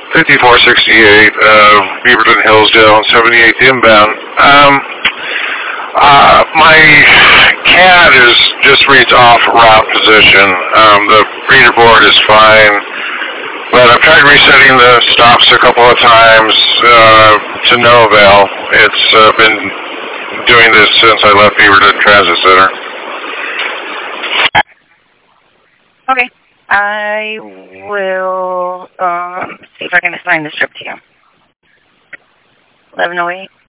5468, Beaverton, Hillsdale, 78th inbound. My CAD is just reads off route position. The reader board is fine, but I've tried resetting the stops a couple of times to no avail. It's been doing this since I left Beaverton Transit Center. Okay. I will see if I can assign this trip to you. 1108.